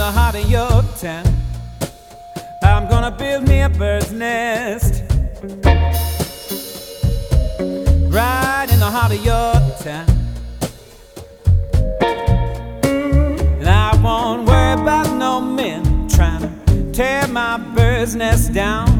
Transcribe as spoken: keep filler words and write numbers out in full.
the heart of your town. I'm gonna build me a bird's nest right in the heart of your town. And I won't worry about no men trying to tear my bird's nest down.